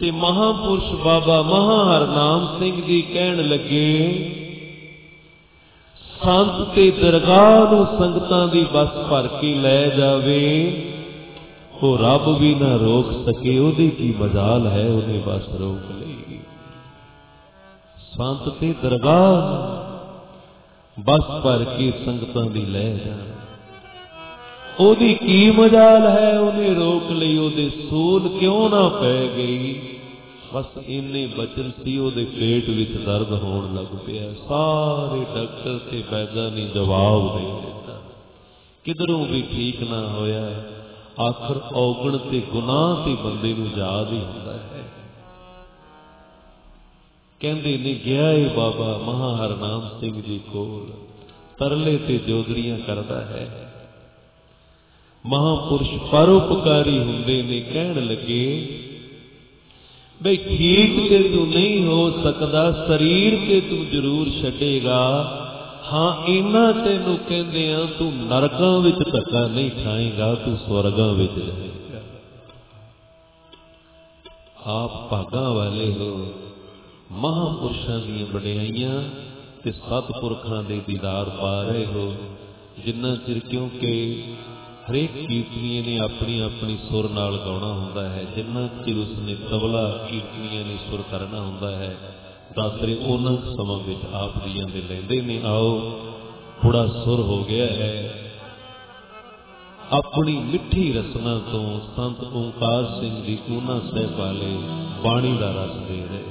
ते महापुरुष बाबा महा हरनाम सिंह जी कहन लगे, संत ते दरगाह नूं संगतां दी बस भर के लै जावे, वो रब भी ना रोक सके, ओदी की मजाल है, उन्हें बस रोक लेगी। संत ते दरगाह बस भर के संगतां दी लै जावे, ओदी की मजाल है, उन्हें रोक लई, ओदे सूल क्यों ना पै गई। बस इन्ने बचन सी, ओदे पेट विच दर्द होण लग पिया। सारे डॉक्टर ते वैद्यां ने जवाब दे दिता, किधरों भी ठीक ना होया। आखिर औगण ते गुनाह ते बंदे नूं याद ही हुंदा है। कहंदे ने गया है बाबा महा हरनाम सिंह जी कोल, तरले ते जोगड़ियां करदा है। महापुरुष परोपकारी हुंदे ने, कहण लगे बई ठीक ते तू नहीं हो सकदा, शरीर ते तू जरूर छड्डेगा। हाँ इन्ना तेनू कहंदे आ, तू नरकां विच धक्का नहीं खाएगा, तू स्वर्गां विच जाएगा। आप भागां वाले हो, महापुरुषां दीयां वडियाइयां ते सतपुरखां दे दीदार पा रहे हो। जिन्ना चिर, क्योंकि हरेक कीर्तनीय ने अपनी अपनी सुर नाल गाउणा हुंदा है, जिन्ना चिर उसने तबला कीर्तनीय ने सुर करना हुंदा है, दासरे उन्ना समां विच आप जीआं दे लैंदे ने। आओ थोड़ा सुर हो गया है, अपनी मिठी रसना तो संत ओंकार सिंह जी ऊना साहिब वाले बाणी दा रस दे रहे।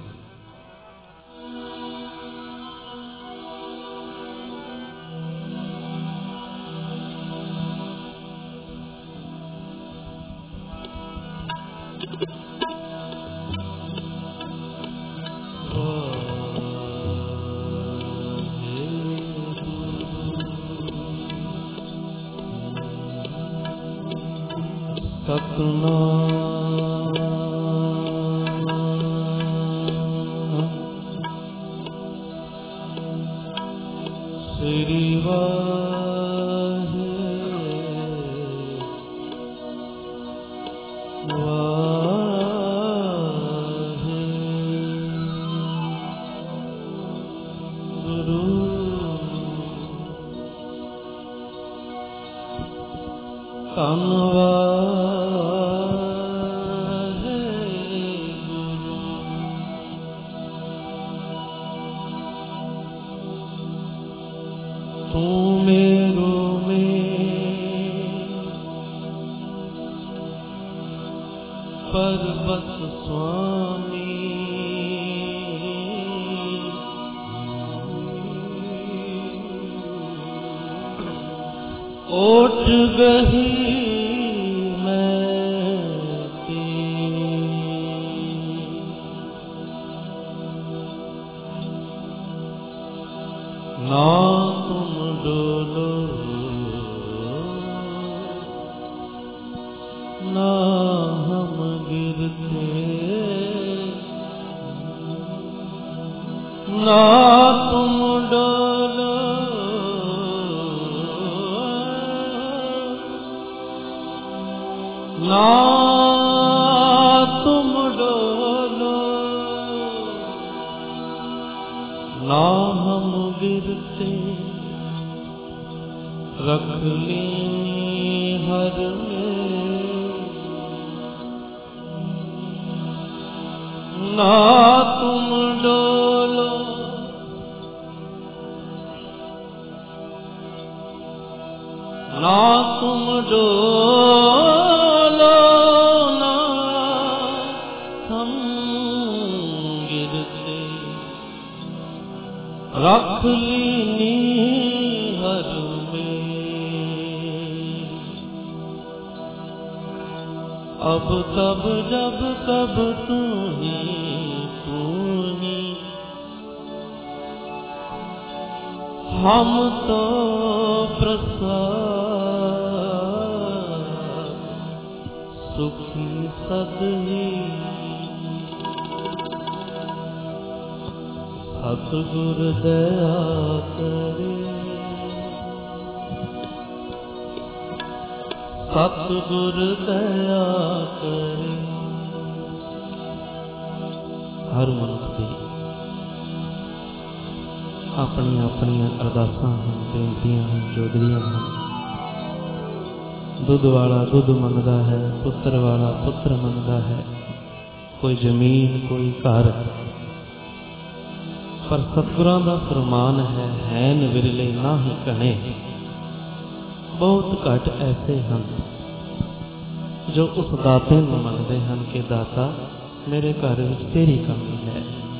अब तब जब कब तू ही हम तो प्रसाद सुखी सदही सतगुर दया करे सतगुर दया करे हर मनुख दी अपनी अपनी अरदासां हैं, बेनतियां हैं, जोदड़ियां हैं। दुध वाला दुध मंगदा है, पुत्र वाला पुत्र मंगदा है, कोई जमीन कोई घर, पर सतगुरां दा फरमान है हैन विरले ना ही कणे। बहुत घट ऐसे हैं जो उस दाते नूं मंगदे हैं कि दाता मेरे घर विच तेरी कमी है।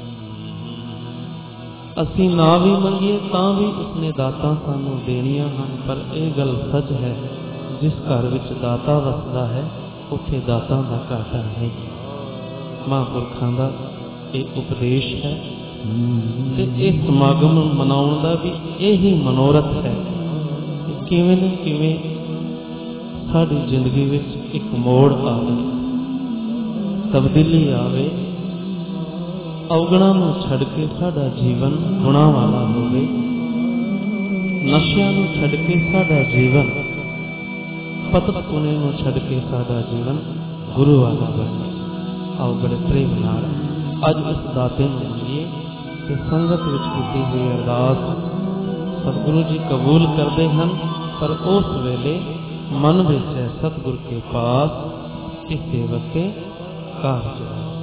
असीं ना भी मंगीए तां भी उसने दातां सानूं देणियां हन, पर यह गल सच है जिस घर विच दाता वसदा है उत्थे दातां दा घाटा नहीं। महापुरखां दा यह उपदेश है ते इस समागम मनाउण दा भी यही मनोरथ है कि किवें न किवें साडी जिंदगी विच एक मोड़ आवे, तब्दीली आवे, अवगुणां नूं छड्ड के साडा जीवन गुणां वाला होवे, नशियां नूं छड्ड के साडा जीवन, पतत पुणे नूं छड्ड के साडा जीवन गुरु वाला बने। आओ बड़े प्रेम नाल अज इस दाते नूं मंगीए ते संगत विच कीती हुई अरदास सतगुरु जी कबूल करते हैं, पर उस वेले मन विच है सतगुरु के पास इस सेवक के कारज।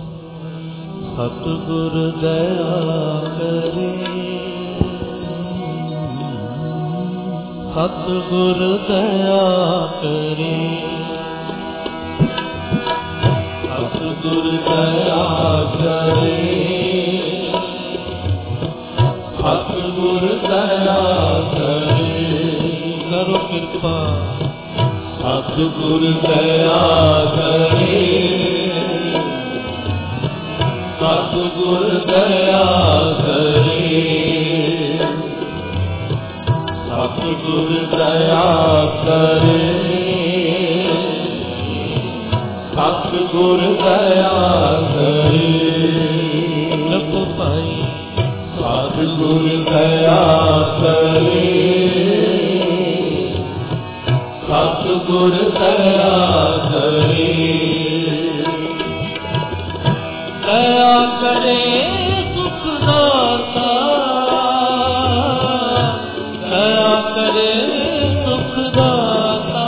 सतगुर दया करे, सतगुर दया करे, सतगुर दया करे, सतगुर दया करे, करो कृपा। सतगुर दया करे, सतगुर दया करे, सतगुर दया करे, सतगुर दया करे। जपो भाई सतगुर दया करे, सतगुर दया करे, दया करे सुख दाता, दया करे सुख दाता,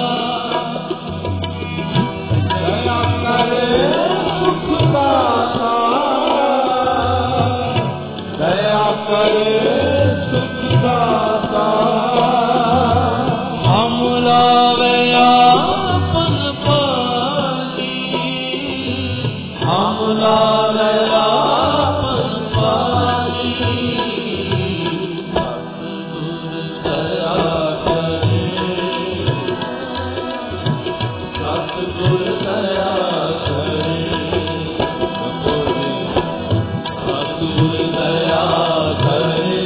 दया करे सुख दाता, दया करे सुख दाता। हम लावे आपन पानी, हम लावे आपन पानी, सतगुर दया करे, सतगुर दया करे, सतगुर दया करे,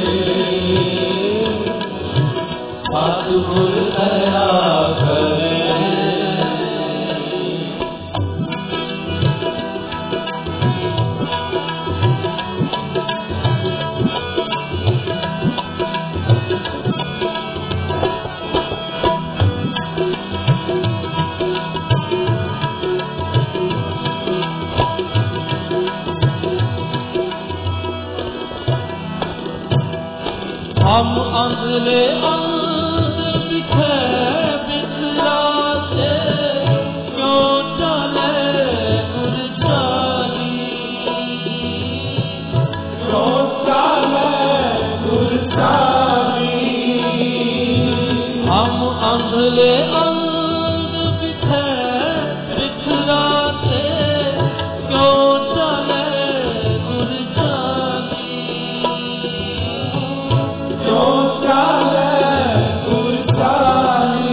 सतगुर दया करे। हम अंधले अंध बिखे बिखराते, क्यों चले गुरचाली, क्यों चले गुरचाली। हम अंधले अंध बिखे बिखराते, क्यों चले गुरचाली, क्यों चले गुरचाली।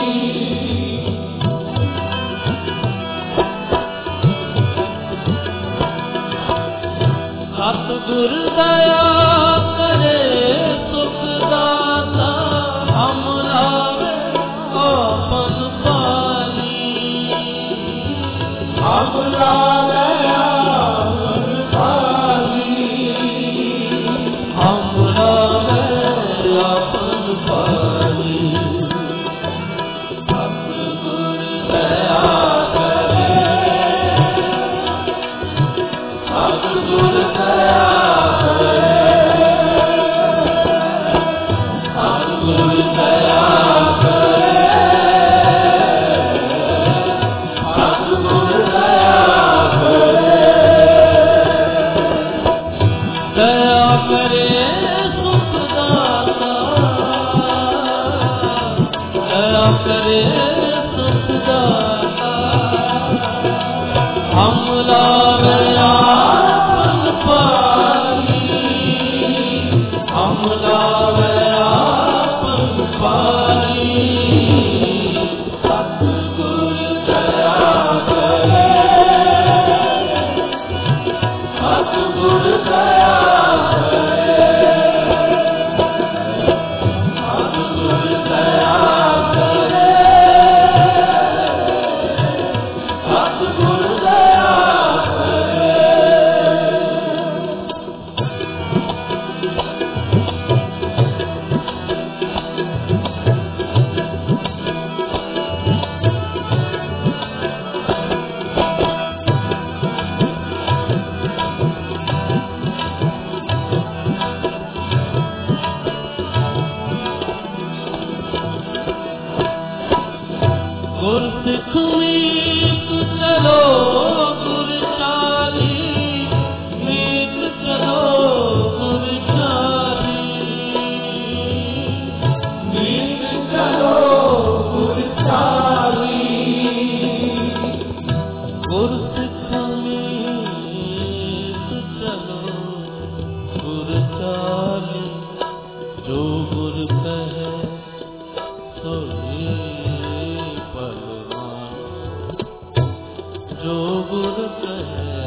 सतगुर दया करे सुख दाता, हम लावे आपन पानी, हम लावे आपन पानी, हम लावे आपन पानी। सतगुर दया करे, सतगुर सिख मीत चलो गुर चाली, जो गुर कहे सोई फल मानो, जो गुर कहे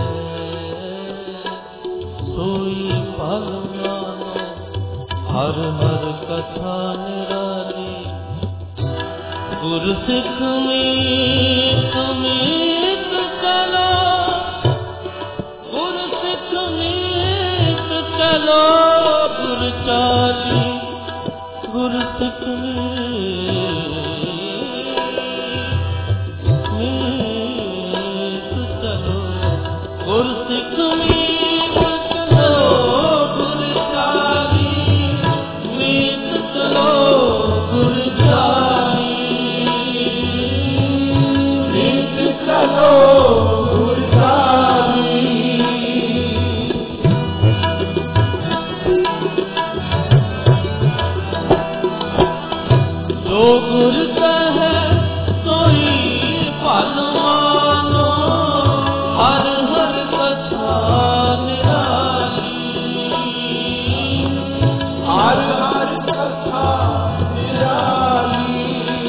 सोई फल मानो। हर हर कथा निराली, गुर सिख मीत मीत चलो, गुर सिख मीत चलो गुर चाली, गुर सिख मीत चलो, गुर सिख मीत चलो गुर चाली, मीत चलो गुर चाली, मीत चलो गुर चाली। जो गुर कहे सोई फल मानो, हर हर कथा निराली, हर हर कथा निराली,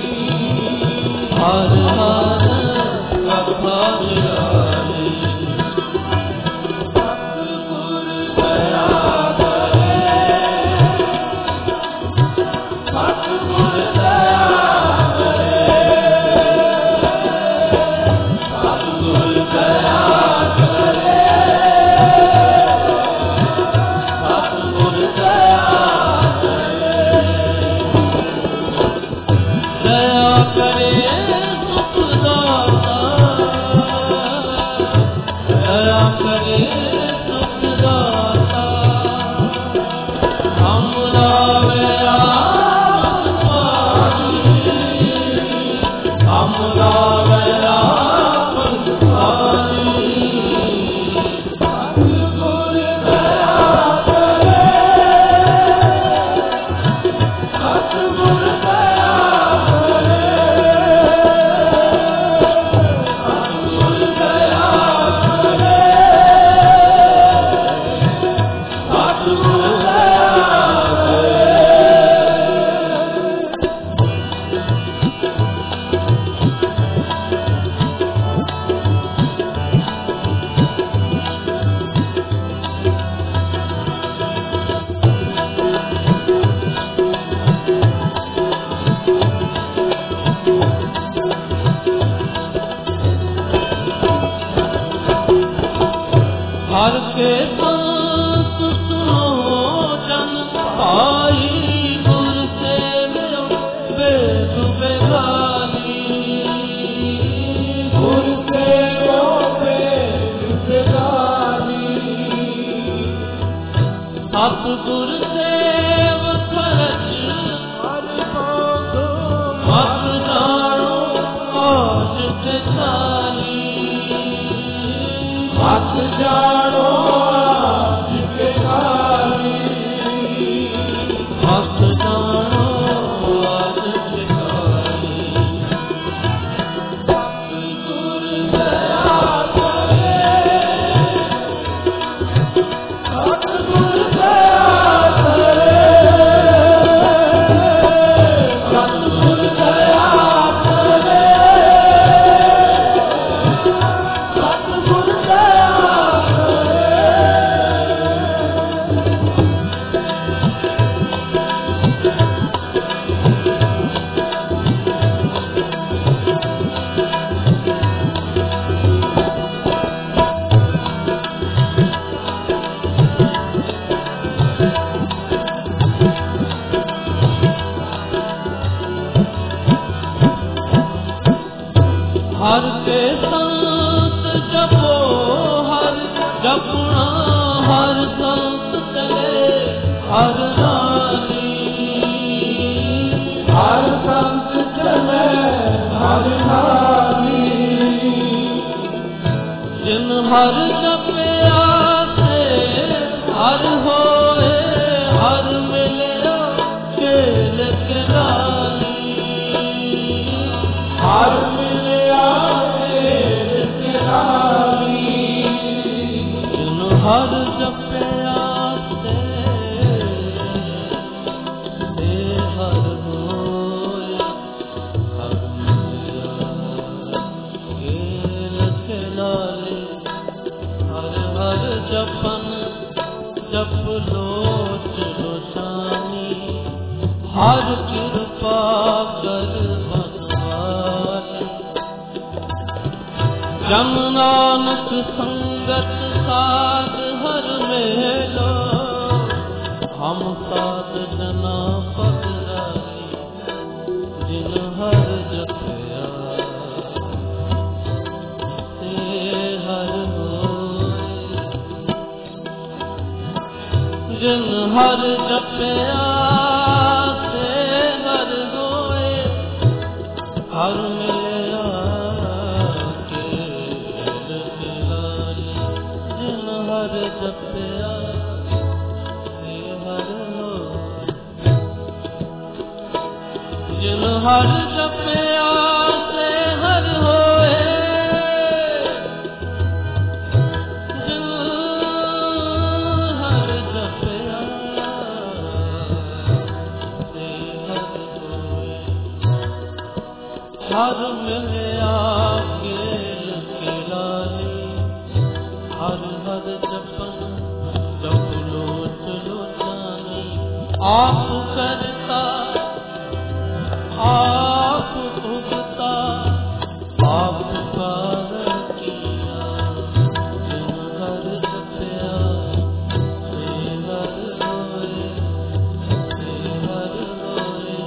हर हर कथा निराली। सतगुर दया करे, सतगुर दया करे, सतगुर दया करे, सतगुर दया करे, दया करे सुख दाता, दया करे सुख दाता। हमरा मेरा हमरा मेरा पंसारी, सतगुर दया करे, सतगुर दया करे, सतगुर दया करे, सतगुर दया करे। हर के संत सुनो जन पाई, गुर सेवियो वेद बेगानी, गुर सेवियो वेद बेगानी। सतगुर सेव खरच हर बांधो, मत जानो आज बेचाली, मत जानो आज बेचाली, मत जानो आज बेचाली। सतगुर दया करे, सतगुर दया करे, सतगुर दया करे, सतगुर दया करे। हर के संत जपो हर जपना, हर संत चले हर नाली, हर संत चले हर नाली। जिन हर जपया से हर होए, हर मिले केल के लाली, हर मिले केल के लाली। हर जपया ते हर होया, हर मिलया खेल खिलाले। हर हर जपन जप लोच लोचानी, हर कृपा कर बनवाली। जन नानक संगत साध हर मेलो, हम साध जना पगराई। जिन हर जपया ते हर होए, जिन हर जपया ते हर होए। हर मिलया खेल खिलाली, जिन हर जपया ते हर होए। जिन हर जपया ते हर होए, जिन हर जपया ते हर होए। हर मिलया खेल खिलाली, हर हर जपन जप लोच लोचानी। आप करता आप भुगता, आप कारण किया। जिन हर जपया ते हर होए, ते हर होए।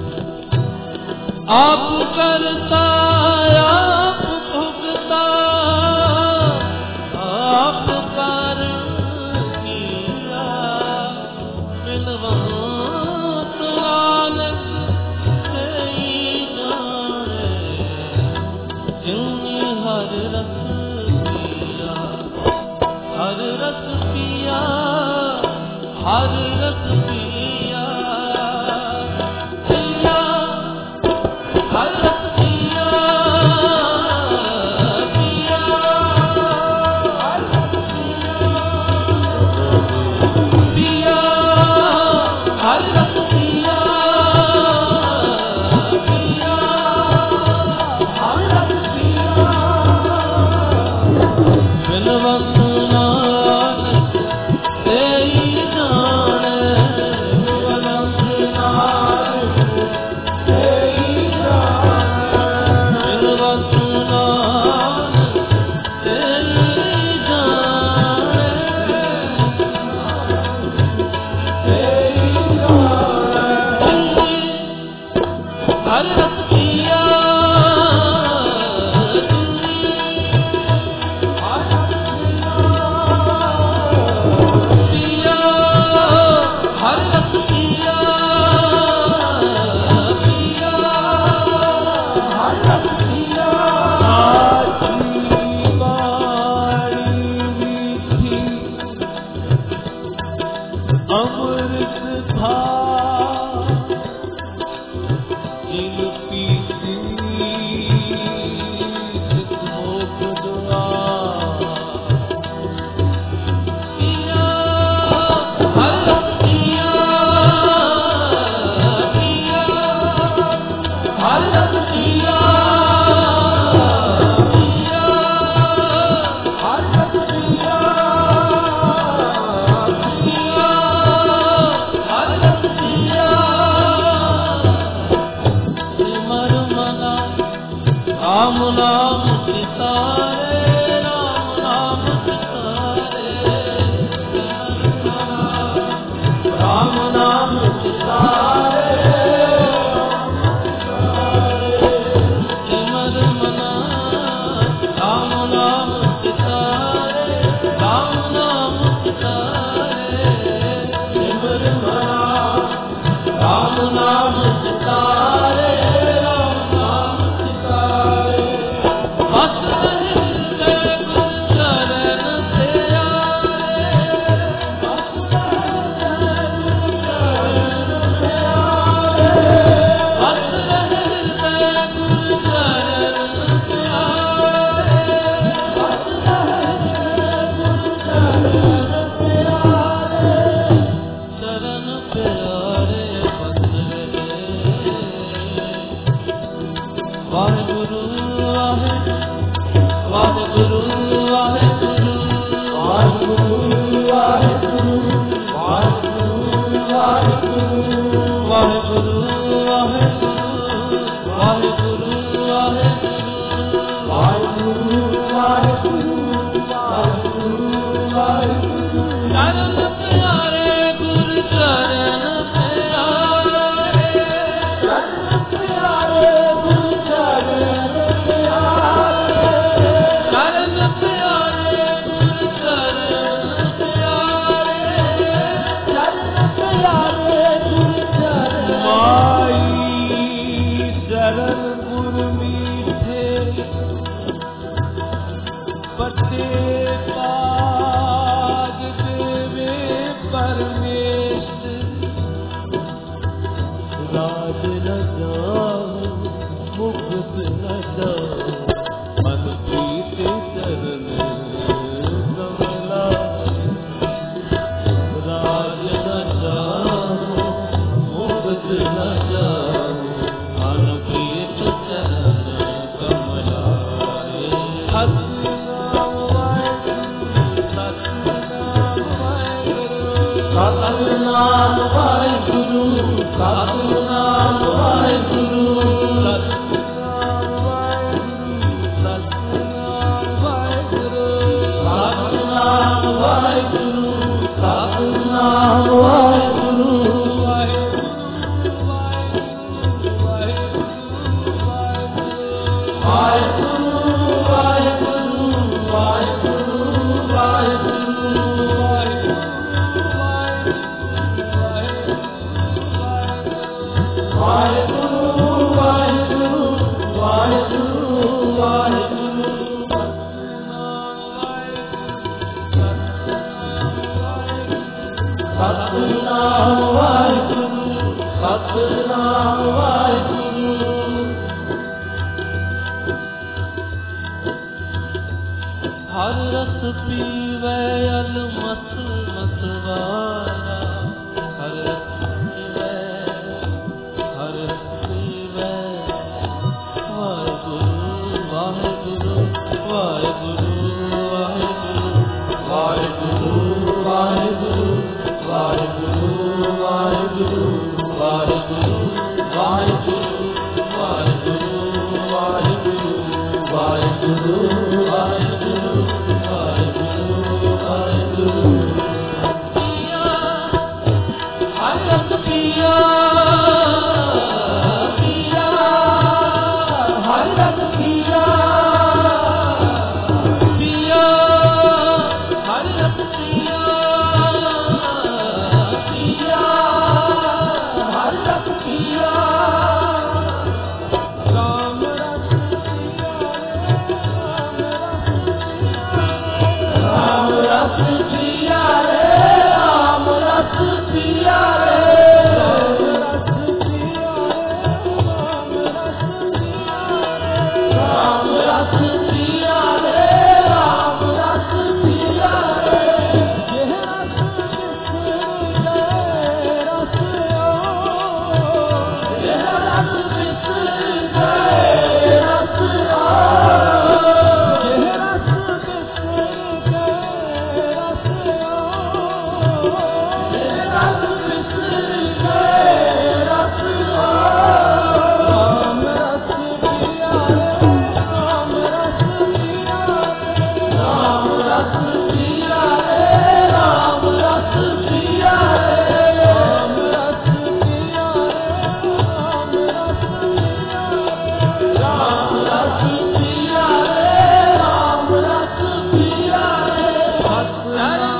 आप करता आप भुगता, आप कारण किया। बिनवंत नानक तेई जाने, जिन्नी हर रस पिया। हर रस पिया, हर रस पिया, पिया हर रस पिया, पिया हर रस पिया, पिया हर रस पिया, पिया हर रस पिया। बिनवंत नानक तेई जाने, ਸਤਿਨਾਮ ਵਾਹਿਗੁਰੂ, ਸਤਿਨਾਮ ਵਾਹਿਗੁਰੂ। ਹਰ ਰਸ ਪੀਵੈ ਅਲ ਮਤ ਮਤਵਾਰਾ, ਹਰ ਰਸ ਪੀਵੈ, ਹਰ ਰਸ ਪੀਵੈ। ਵਾਹਿਗੁਰੂ ਵਾਹਿਗੁਰੂ ਵਾਹਿਗੁਰੂ ਵਾਹਿਗੁਰੂ ਵਾਹਿਗੁਰੂ ਵਾਹਿਗੁਰੂ ਵਾਹਿਗੁਰੂ ਵਾਹਿਗੁਰੂ ਵਾਹਿਗੁਰੂ ਵਾਹਿਗੁਰੂ ਵਾਹਿਗੁਰੂ ਵਾਹਿਗੁਰੂ ਵਾਹਿਗੁਰੂ ਵਾਹਿਗੁਰੂ ਪੀਆ ਹਰ ਰਸ ਪੀਆ, ਪੀਆ ਹਰ ਰਸ ਪੀਆ, ਪੀਆ ਹਰ ਰਸ ਪੀਆ, ਪੀਆ ਹਰ ਰਸ ਪੀਆ। ਰਾਮ ਰਸ ਪੀਆ, ਰਾਮ ਰਸ ਪੀਆ ਰੇ, ਰਾਮ ਰਸ ਪੀਆ ਰੇ, ਰਾਮ ਰਸ ਪੀਆ ਰੇ, ਰਾਮ ਰਸ ਪੀਆ ਰੇ, ਰਾਮ ਰਸ ਪੀਆ ਰੇ। ਇਹ ਰਸ ਵਿਸਰ ਗਏ ਰਸ ਆਓ, ਇਹ ਰਸ ਵਿਸਰ ਗਏ ਰਸ ਆਓ, ਇਹ ਰਸ ਵਿਸਰ ਗਏ ਰਸ ਆਓ, ਇਹ ਰਸ ਵਿਸਰ ਗਏ ਰਸ ਆਓ। ਰਾਮ ਰਸ ਪੀਆ ਰੇ, ਰਾਮ ਰਸ ਪੀਆ ਰੇ, ਰਾਮ ਰਸ ਪੀਆ ਰੇ, ਰਾਮ ਰਸ ਪੀਆ ਰੇ, ਰਾਮ ਰਸ ਪੀਆ ਰੇ, ਰਾਮ ਰਸ ਪੀਆ ਰੇ, ਰਾਮ ਰਸ ਪੀਆ ਰੇ, ਰਾਮ ਰਸ ਪੀਆ ਰੇ।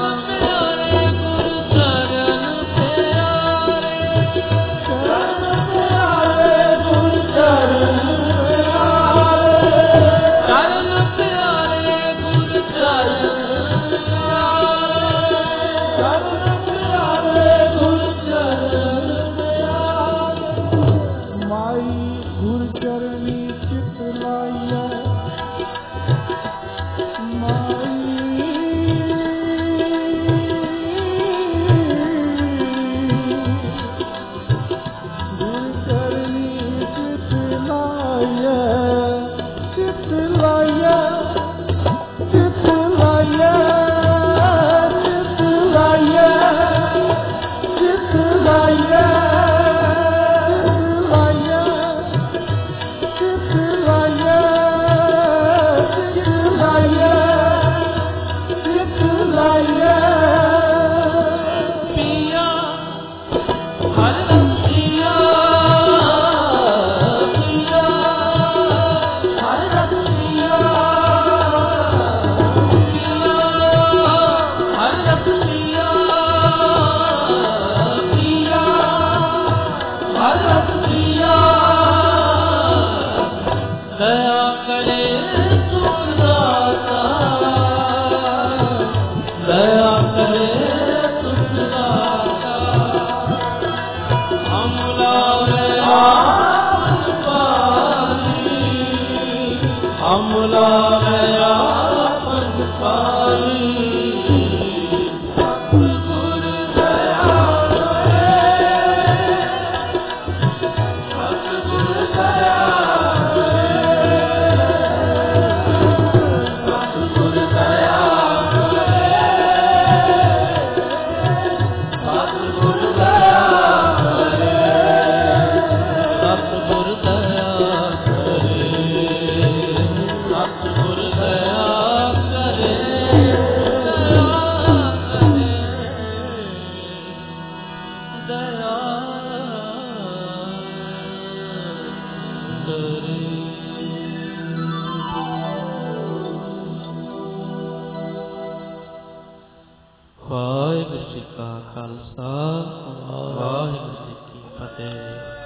ਚਰਨ ਪਿਆਰੇ ਗੁਰ ਚਰਨ ਪਿਆਰੇ, ਚਰਨ ਪਿਆਰੇ ਗੁਰ ਚਰਨ ਪਿਆਰੇ, ਚਰਨ ਪਿਆਰੇ ਗੁਰ ਚਰਨ ਪਿਆਰੇ। ਮਾਈ ਗੁਰ ਚਰਨੀ ਚਿਤ ਲਾਈਐ, ਮਾਈ ਗੁਰ ਚਰਨੀ ਚਿਤ ਲਾਈਐ, ਚਿਤ ਲਾਈਐ, ਚਿਤ ਲਾਈਐ, ਚਿਤ ਲਾਈਐ, ਚਿਤ ਲਾਈਐ, ਚਿਤ ਲਾਈਐ, ਚਿਤ ਲਾਈਐ, ਚਿਤ ਲਾਈਐ। ਪੀਆ ਹਰ ਰਸ ਪੀਆ, ਪੀਆ ਹਰ ਰਸ ਪੀਆ, ਪੀਆ ਹਰ ਰਸ ਪੀਆ, ਪੀਆ ਹਰ ਰਸ ਪੀਆ। ਦਇਆ ਕਰੇ ਸੁਖ ਦਾਤਾ, ਦਇਆ ਕਰੇ ਸੁਖ ਦਾਤਾ। ਹਮ ਲਾਵੇ ਆਪਨ ਪਾਲੀ, ਹਮ ਲਾਵੇ ਆਪਨ ਪਾਲੀ। ਸਤਿਗੁਰ ਦਇਆ ਕਰੇ, ਸਤਿਗੁਰ ਦਇਆ ਕਰੇ, ਸਤਿਗੁਰ ਦਇਆ ਕਰੇ, ਸਤਿਗੁਰ ਦਇਆ ਕਰੇ, ਸਤਿਗੁਰ ਦਇਆ ਕਰੇ, ਸਤਿਗੁਰ ਦਇਆ ਕਰੇ, ਦਇਆ ਕਰੇ। ਵਾਹਿਗੁਰੂ ਜੀ ਕਾ ਖਾਲਸਾ, ਵਾਹਿਗੁਰੂ ਜੀ ਕੀ ਫਤਿਹ।